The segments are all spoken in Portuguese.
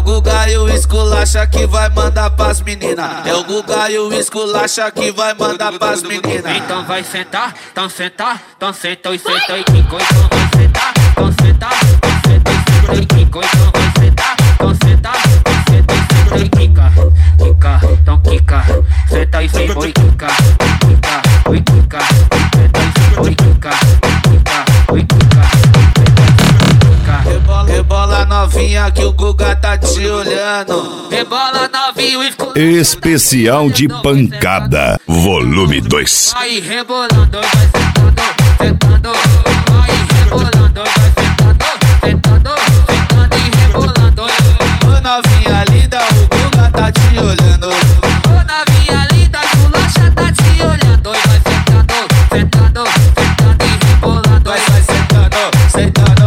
Guga e o esculacha que vai mandar pras meninas. É o Guga e o esculacha que vai mandar pras meninas. Então vai sentar, então sentar, então senta e senta e quica. Então vai sentar, então sentar, então senta e senta e quica. Então vai sentar, então sentar, então senta e senta e quica. Quica, então quica, senta e senta e quica. Quica, oi quica, senta e senta e quica. Quica, oi quica. Rebola novinha que o Guga tá te olhando. Rebola novinho e especial de pancada, volume 2. Aí rebolando, vai sentando, sentando. Aí rebolando, vai sentando, sentando, sentando e rebolando. Ô novinha linda, o Guga tá te olhando. Ô novinha linda, a esculacha tá te olhando. E vai sentando, sentando, sentando e rebolando. Vai sentando, sentando.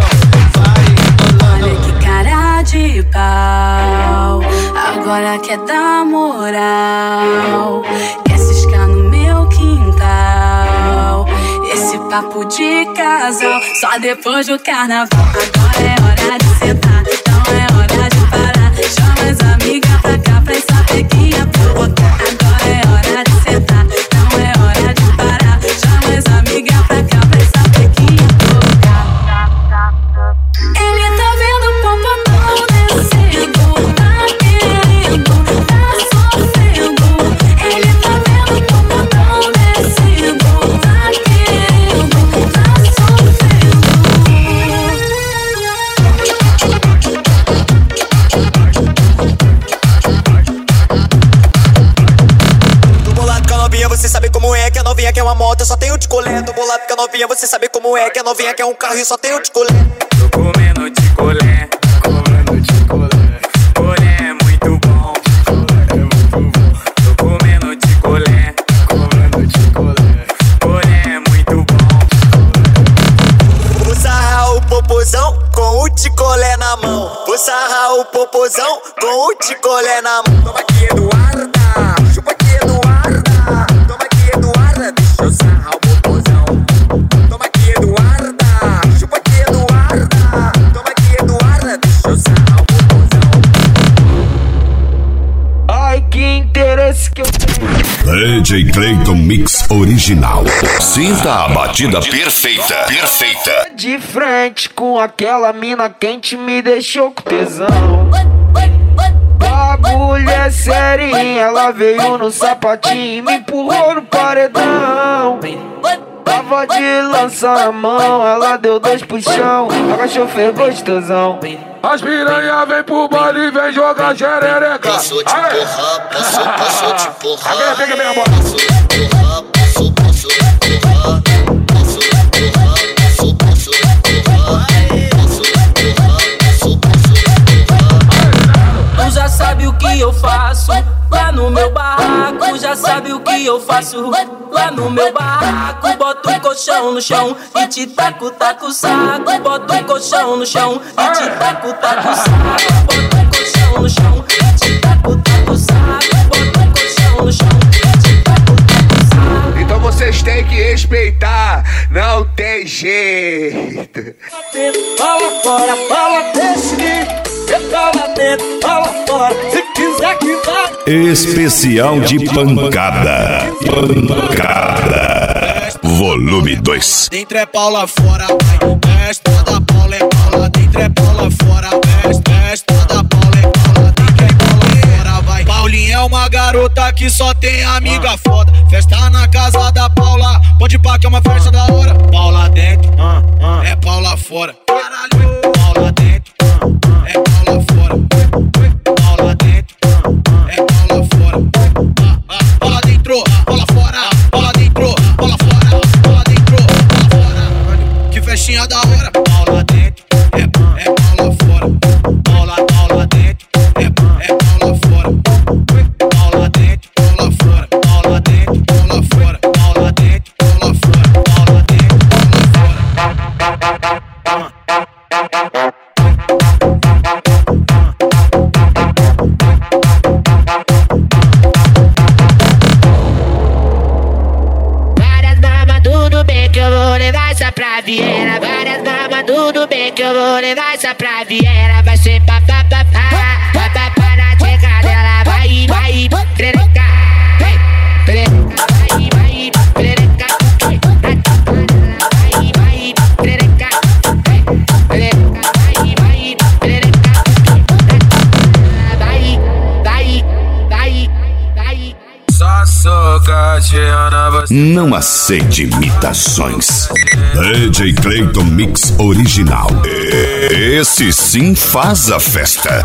De pau, agora quer dar moral, quer ciscar no meu quintal. Esse papo de casal, só depois do carnaval. Agora é hora de sentar, não é hora de parar. Chama as amigas pra cá pra essa pequinha provocar. Agora é hora de sentar, não é hora de parar. Chama as amigas pra cá pra essa pequinha provocar. Ele tá vendo o popotão descendo, tá querendo, tá sofrendo. Ele tá vendo o popotão descendo, tá querendo, tá sofrendo. Tô bolado com a novinha, você sabe como é que a novinha quer uma moto, eu só tenho de colé. Tô bolado com a novinha, você sabe como é que a novinha quer um carro e só tenho de colé. Tô comendo de colé, comendo de colé. Colé é muito bom, colé é muito bom. Tô comendo de colé, comendo de colé. Colé é muito bom. Vou sarrar o popozão com o ticolé na mão. Vou sarrar o popozão com o ticolé na mão. Toma aqui, Eduarda, chupa aqui, Eduarda. Toma aqui, Eduarda, deixa eu sarrar o popozão. Toma aqui, Eduarda, chupa aqui, Eduarda. Toma aqui, Eduarda, deixa eu sarrar o popozão. Ai, que interesse que eu tenho. DJ Clayton Mix original. Sinta a batida perfeita, perfeita. De frente com aquela mina quente me deixou com tesão. Bagulho é serinha, ela veio no sapatinho e me empurrou no paredão. Tava de lança na mão, ela deu 2 puxão, agachou, fez gostosão. As piranha vem pro baile e vem jogar xerereca. Posso te empurrar, posso te empurrar. Agora pega minha bola. Posso empurrar, posso empurrar. Posso empurrar, posso empurrar. Posso empurrar. Tu já sabe o que eu faço lá no meu barraco. Já sabe o que eu faço lá no meu barraco. Boto o colchão no chão e te taco, taco o saco. Boto o colchão no chão e te taco, taco o saco. Boto o colchão no chão e te taco, taco o saco. Boto o colchão no chão e te taco, taco o saco. Então vocês têm que respeitar, não tem jeito. Fala fora, fala desse. Fala dentro, fala fora. Se quiser que vá. Especial de pancada, pancada, volume 2. Dentro é pau lá fora, vai. Desce toda Paula é Paula. Dentro é pau lá fora, desce toda Paula é Paula. Dentro é pau lá fora, vai. Paulinha é uma garota que só tem amiga foda. Festa na casa da Paula, pode pá que é uma festa da hora. Paula dentro, é pau lá fora. Caralho, Paula dentro, é pau lá fora. Paula dentro, é pau lá fora. Paula dentro, Paula fora. Paula dentro, Paula fora. Paula dentro, Paula fora. Que festinha da hora. Paula dentro, é Paula fora. Paula dentro, é Paula fora. Paula dentro, Paula fora. Paula dentro, Paula fora. Paula dentro, Paula fora. Paula dentro, Paula fora. Várias mamas, tudo bem que eu vou levar essa pra Viena. Várias mamas, tudo bem que eu vou levar essa pra Viena. Vai ser papapá, Não aceite imitações. DJ Clayton Mix Original. Esse sim faz a festa.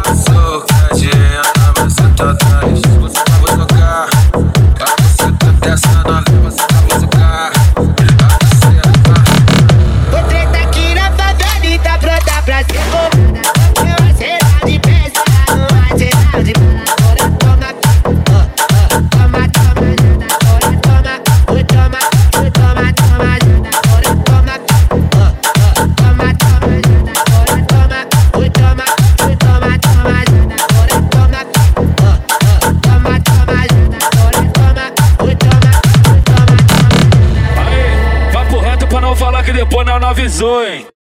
O treta aqui na favela e tá pronta pra ser roubada. Eu acertar de festa, não acertar de bala. Agora toma, toma, toma, agora toma, toma, toma, toma, agora toma, toma, toma, agora toma, toma, toma, toma, agora toma, toma, toma, agora toma, toma. Aí, vai pro reto pra não falar que depois não avisou, hein?